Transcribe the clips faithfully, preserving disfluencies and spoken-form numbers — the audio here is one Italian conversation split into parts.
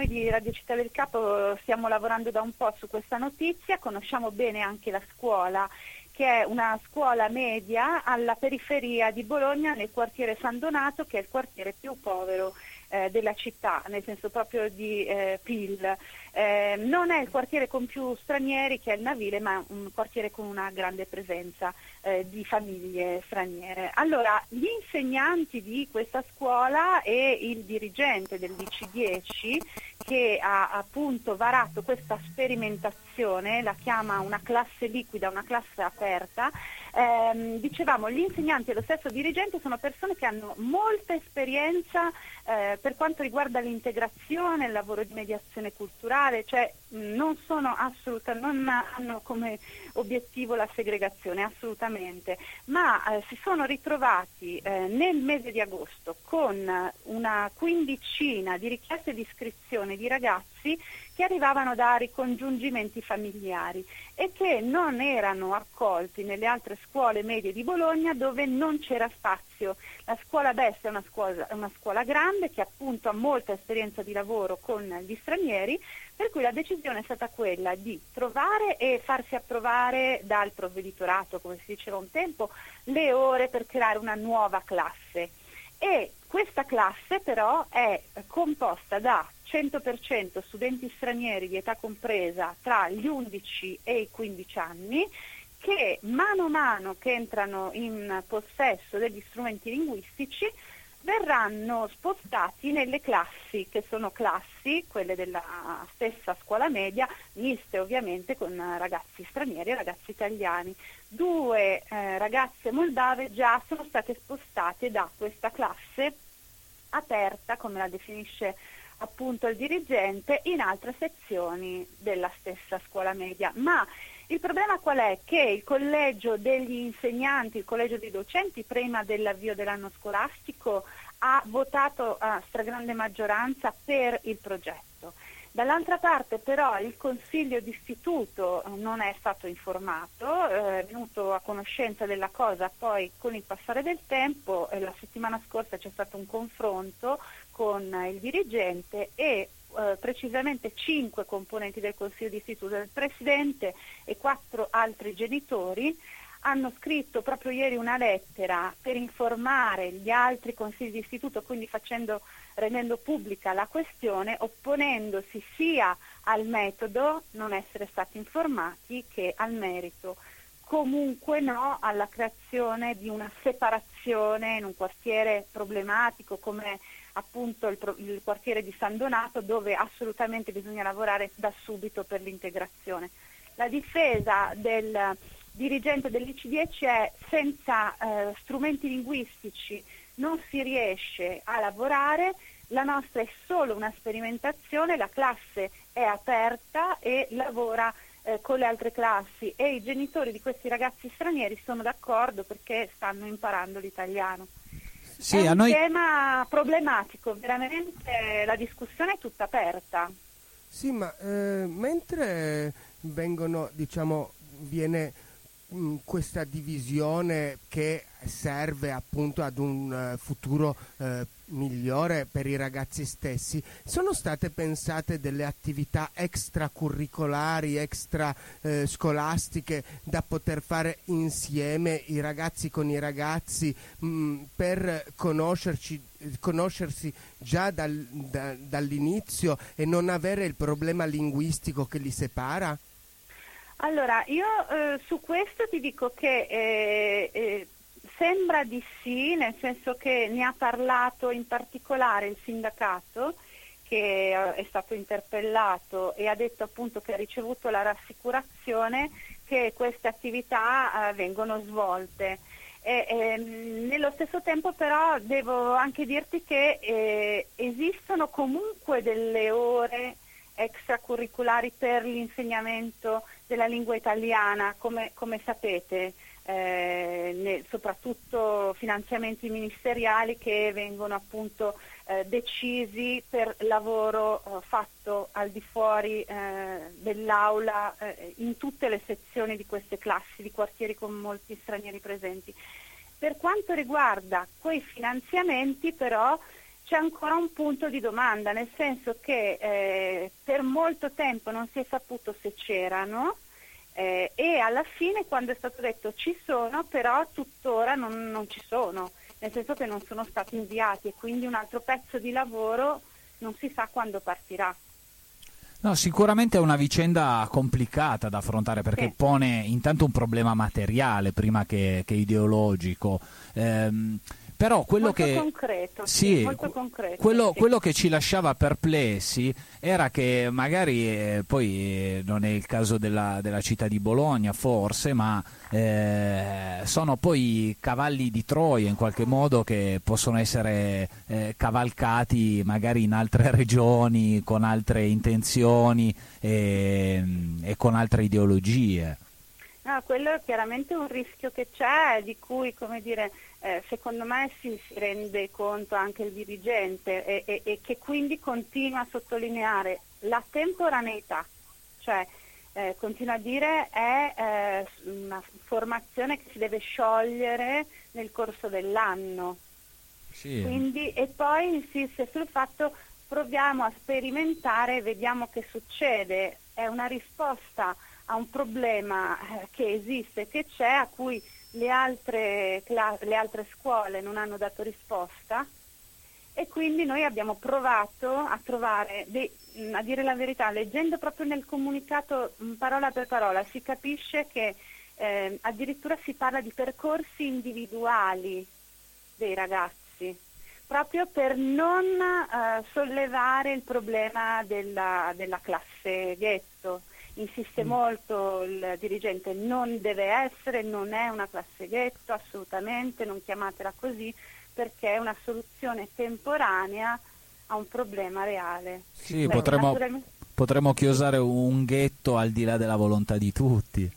noi di Radio Città del Capo stiamo lavorando da un po' su questa notizia, conosciamo bene anche la scuola, che è una scuola media alla periferia di Bologna, nel quartiere San Donato, che è il quartiere più povero eh, della città, nel senso proprio di eh, P I L. Eh, non è il quartiere con più stranieri, che è il Navile, ma un quartiere con una grande presenza eh, di famiglie straniere. Allora, gli insegnanti di questa scuola e il dirigente del D C dieci, che ha appunto varato questa sperimentazione, la chiama una classe liquida, una classe aperta, ehm, dicevamo, gli insegnanti e lo stesso dirigente sono persone che hanno molta esperienza eh, per quanto riguarda l'integrazione, il lavoro di mediazione culturale, cioè mh, non sono assolutamente, non hanno come obiettivo la segregazione, assolutamente, ma eh, si sono ritrovati eh, nel mese di agosto con una quindicina di richieste di iscrizione di ragazzi che arrivavano da ricongiungimenti familiari e che non erano accolti nelle altre scuole medie di Bologna, dove non c'era spazio. La scuola Best è una scuola, una scuola grande che appunto ha molta esperienza di lavoro con gli stranieri, per cui la decisione è stata quella di trovare e farsi approvare dal provveditorato, come si diceva un tempo, le ore per creare una nuova classe. E questa classe però è composta da cento per cento studenti stranieri di età compresa tra gli undici e i quindici anni, che mano a mano che entrano in possesso degli strumenti linguistici verranno spostati nelle classi, che sono classi, quelle della stessa scuola media, miste ovviamente con ragazzi stranieri e ragazzi italiani. Due eh, ragazze moldave già sono state spostate da questa classe aperta, come la definisce appunto il dirigente, in altre sezioni della stessa scuola media. Ma il problema qual è? Che il collegio degli insegnanti, il collegio dei docenti, prima dell'avvio dell'anno scolastico, ha votato a stragrande maggioranza per il progetto. Dall'altra parte però il consiglio d'istituto non è stato informato, è venuto a conoscenza della cosa poi con il passare del tempo. La settimana scorsa c'è stato un confronto con il dirigente e eh, precisamente cinque componenti del consiglio d'istituto, il presidente e quattro altri genitori, hanno scritto proprio ieri una lettera per informare gli altri consigli di istituto, quindi facendo, rendendo pubblica la questione, opponendosi sia al metodo, non essere stati informati, che al merito. Comunque no alla creazione di una separazione in un quartiere problematico come appunto il, il quartiere di San Donato, dove assolutamente bisogna lavorare da subito per l'integrazione. La difesa del dirigente dell'I C dieci è: senza eh, strumenti linguistici non si riesce a lavorare, la nostra è solo una sperimentazione, la classe è aperta e lavora eh, con le altre classi, e i genitori di questi ragazzi stranieri sono d'accordo perché stanno imparando l'italiano. Sì, è a un noi... tema problematico, veramente la discussione è tutta aperta. Sì, ma eh, mentre vengono, diciamo, viene mh, questa divisione che serve appunto ad un uh, futuro uh, migliore per i ragazzi stessi, sono state pensate delle attività extracurricolari, extra eh, scolastiche da poter fare insieme i ragazzi con i ragazzi mh, per conoscerci, conoscersi già dal, da, dall'inizio e non avere il problema linguistico che li separa? Allora, io eh, su questo ti dico che eh, eh, sembra di sì, nel senso che ne ha parlato in particolare il sindacato, che eh, è stato interpellato e ha detto appunto che ha ricevuto la rassicurazione che queste attività eh, vengono svolte. E, ehm, nello stesso tempo però devo anche dirti che eh, esistono comunque delle ore extracurriculari per l'insegnamento della lingua italiana, come, come sapete, eh, ne, soprattutto finanziamenti ministeriali che vengono appunto eh, decisi per lavoro eh, fatto al di fuori eh, dell'aula eh, in tutte le sezioni di queste classi di quartieri con molti stranieri presenti. Per quanto riguarda quei finanziamenti però c'è ancora un punto di domanda, nel senso che eh, per molto tempo non si è saputo se c'erano, eh, e alla fine, quando è stato detto ci sono, però tuttora non, non ci sono, nel senso che non sono stati inviati, e quindi un altro pezzo di lavoro non si sa quando partirà. No, sicuramente è una vicenda complicata da affrontare, perché Sì. pone intanto un problema materiale prima che, che ideologico. Ehm, Però quello molto che concreto, sì, sì, molto concreto, quello, sì. quello che ci lasciava perplessi era che magari eh, poi eh, non è il caso della, della città di Bologna forse, ma eh, sono poi cavalli di Troia in qualche modo, che possono essere eh, cavalcati magari in altre regioni con altre intenzioni e, e con altre ideologie. No, quello è chiaramente un rischio che c'è, di cui, come dire, eh, secondo me si, si rende conto anche il dirigente, e, e, e che quindi continua a sottolineare la temporaneità, cioè eh, continua a dire è eh, una formazione che si deve sciogliere nel corso dell'anno. Sì. Quindi, e poi insiste sul fatto: proviamo a sperimentare e vediamo che succede. È una risposta a un problema eh, che esiste, che c'è, a cui le altre, cla- le altre scuole non hanno dato risposta, e quindi noi abbiamo provato a trovare, de- a dire la verità, leggendo proprio nel comunicato mh, parola per parola, si capisce che eh, addirittura si parla di percorsi individuali dei ragazzi, proprio per non eh, sollevare il problema della, della classe ghetto. Insiste molto il dirigente: non deve essere, non è una classe ghetto, assolutamente, non chiamatela così, perché è una soluzione temporanea a un problema reale. Sì, Beh, potremmo, naturalmente... potremmo chiosare un ghetto al di là della volontà di tutti.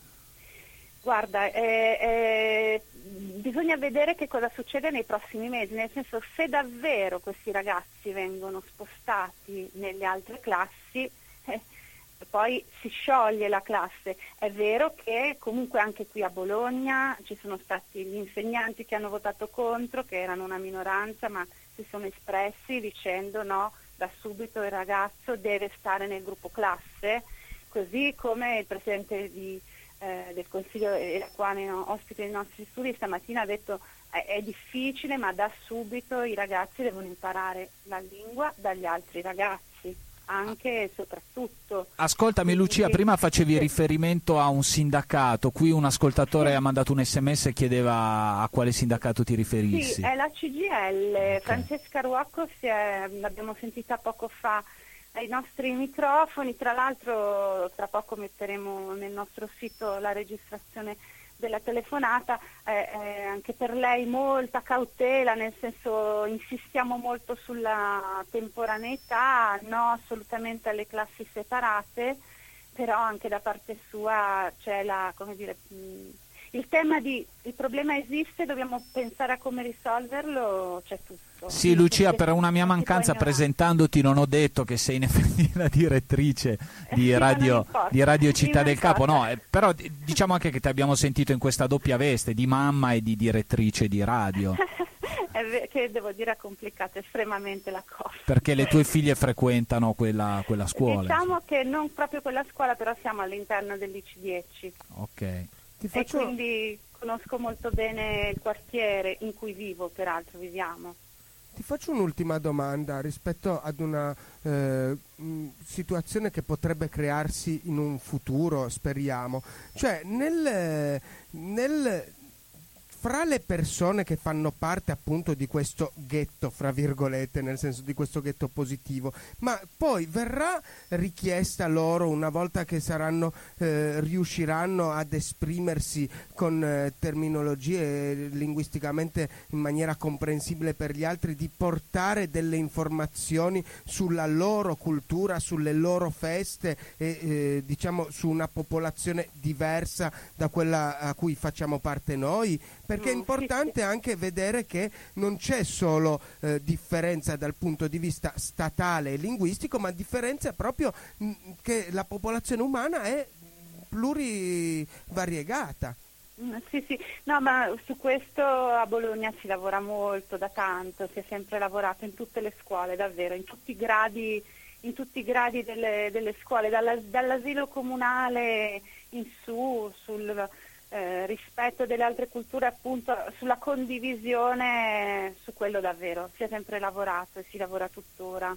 Guarda, eh, eh, bisogna vedere che cosa succede nei prossimi mesi, nel senso, se davvero questi ragazzi vengono spostati nelle altre classi, eh, poi si scioglie la classe. È vero che comunque anche qui a Bologna ci sono stati gli insegnanti che hanno votato contro, che erano una minoranza, ma si sono espressi dicendo no, da subito il ragazzo deve stare nel gruppo classe, così come il presidente di, eh, del Consiglio, eh, qua nei no, ospite dei nostri studi, stamattina ha detto è, è difficile, ma da subito i ragazzi devono imparare la lingua dagli altri ragazzi, anche e soprattutto. Ascoltami Lucia, Quindi, prima facevi sì. riferimento a un sindacato. Qui un ascoltatore Sì. ha mandato un sms e chiedeva a quale sindacato ti riferissi. Sì, è la C G L. Okay. Francesca Ruocco si è, l'abbiamo sentita poco fa ai nostri microfoni. Tra l'altro tra poco metteremo nel nostro sito la registrazione della telefonata. Eh, eh, anche per lei molta cautela, nel senso, insistiamo molto sulla temporaneità, no assolutamente alle classi separate, però anche da parte sua c'è la, come dire, mh, il tema di il problema esiste, dobbiamo pensare a come risolverlo, c'è tutto. Sì, Lucia, per una mia Non si può mancanza ignorare. presentandoti non ho detto che sei in effetti la direttrice di Sì, ma non Radio, importa. di Radio Città Non del Capo, importa. no, eh, però d- diciamo anche che ti abbiamo sentito in questa doppia veste di mamma e di direttrice di radio, È ve- che devo dire, è complicata estremamente la cosa. perché le tue figlie frequentano quella, quella scuola. Diciamo che non proprio quella scuola, però siamo all'interno dell'I C dieci. Ok. Ti E faccio, quindi conosco molto bene il quartiere in cui vivo, peraltro viviamo. ti faccio un'ultima domanda rispetto ad una eh, mh, situazione che potrebbe crearsi in un futuro, speriamo. Cioè, nel, nel fra le persone che fanno parte appunto di questo ghetto, fra virgolette, nel senso di questo ghetto positivo, ma poi verrà richiesta loro, una volta che saranno eh, riusciranno ad esprimersi con eh, terminologie linguisticamente in maniera comprensibile per gli altri, di portare delle informazioni sulla loro cultura, sulle loro feste e eh, diciamo su una popolazione diversa da quella a cui facciamo parte noi? Perché è Mm, importante sì, sì. anche vedere che non c'è solo eh, differenza dal punto di vista statale e linguistico, ma differenza proprio mh, che la popolazione umana è plurivariegata. Mm, Sì, sì, no, ma su questo a Bologna si lavora molto, da tanto, si è sempre lavorato in tutte le scuole, davvero, in tutti i gradi, in tutti i gradi delle, delle scuole, dalla- dall'asilo comunale in su, sul eh, rispetto delle altre culture, appunto, sulla condivisione, su quello davvero, si è sempre lavorato e si lavora tuttora.